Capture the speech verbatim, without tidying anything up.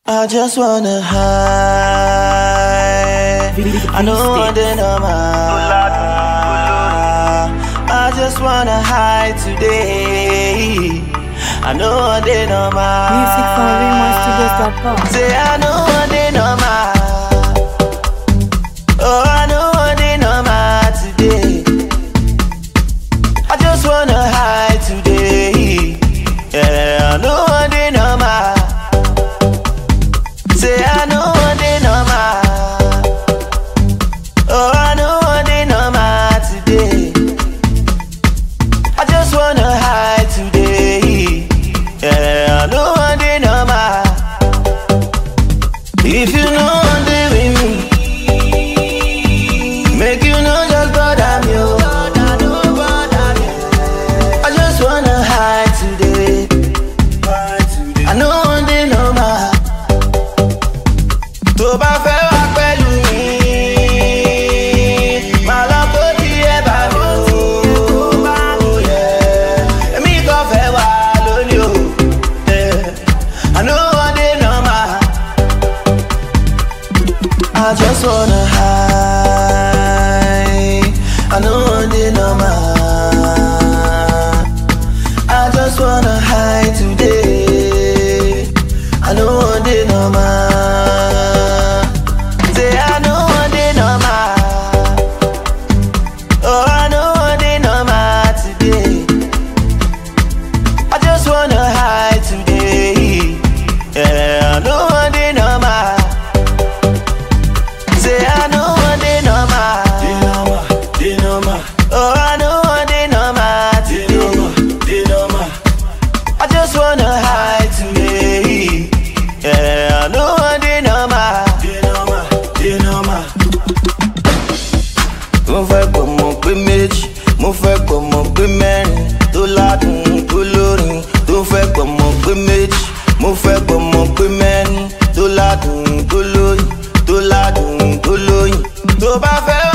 I just wanna hide. I know what they know I just wanna hide today. I know what they know Music from remix studios dot com. Say I know what they know Oh, I know what they know today. I just wanna hide today. Yeah, I know what they know Say I know what they know Oh, I know what they know today. I just wanna hide today. Yeah, I know what they know If you know what they with me, make you know just bother me. Oh. I just wanna hide today. I know what they know tó bá fẹ́ wá pẹ̀lú mi, máa lọ kó tiẹ̀ bá mi o. Èmi kò fẹ́ wá lónìí o. I know what they know I just wanna hide. I know what they know I just wanna hide today. I know what they know mo fẹ́ gbọ́ mọ̀ pé méjì, mo fẹ́ gbọ́ mọ̀ pé mẹ́rin tó ládùn tó lórin. Tó fẹ́ gbọ́ mọ̀ pé méjì, mo fẹ́ gbọ́ mọ̀ pé mẹ́rin tó ládùn tó lóyin, tó ládùn tó lóyin. Tó bá fẹ́